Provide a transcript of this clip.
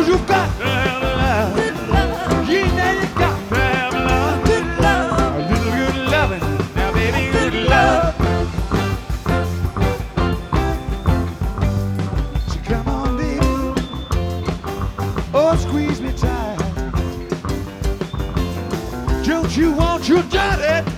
'cause you've got to have love. You know you got to have love. Good love. A little good loving. Now, baby, good love. So come on, baby. Oh, squeeze me tight. Don't you want your daddy?